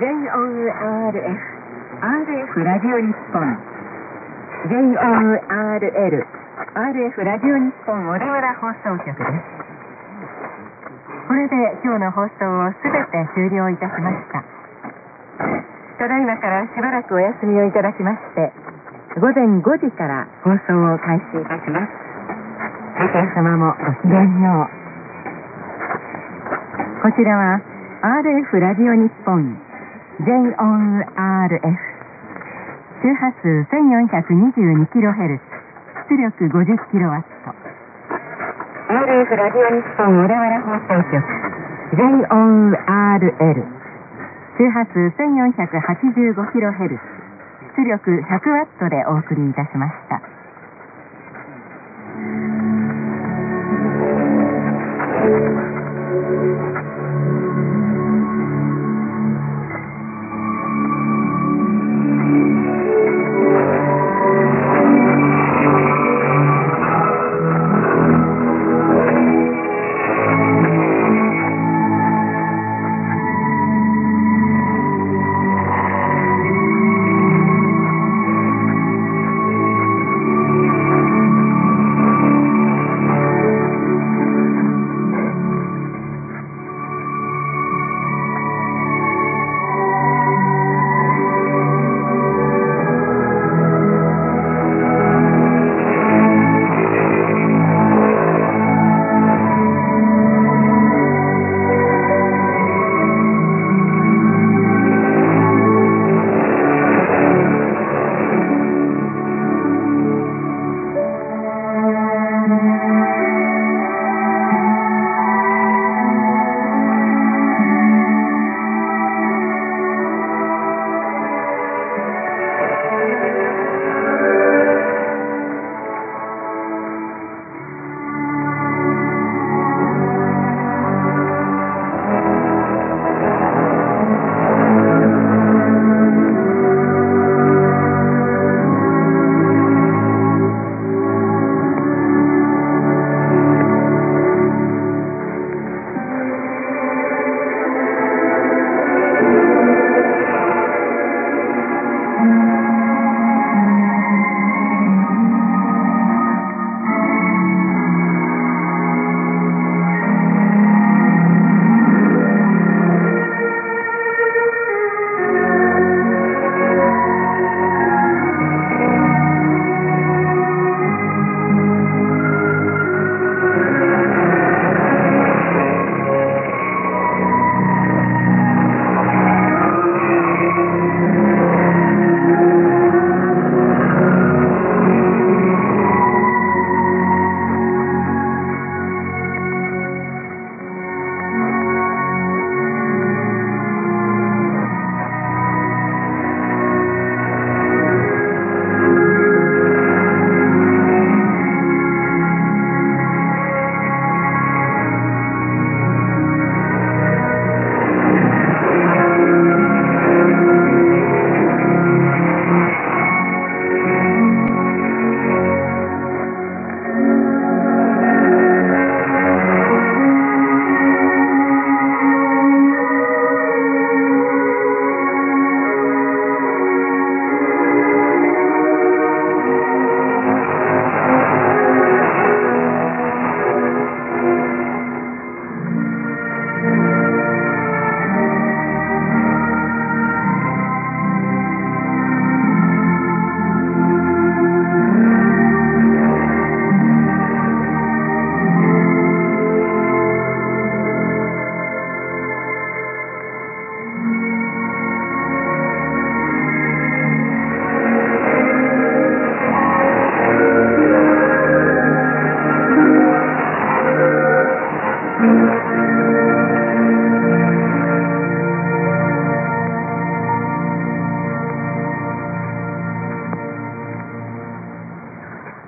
JORF RF ラジオ日本 JORL RF ラジオ日本小田原放送局です。これで今日の放送をすべて終了いたしました。ただいまからしばらくお休みをいただきまして、午前5時から放送を開始いたします。皆様もごきげんよう。こちらは RF ラジオ日本 JORF 周波数 1422kHz 出力 50kW RF ラジオ日本小田原放送局 JORL 周波数 1485kHz 出力 100W でお送りいたしました。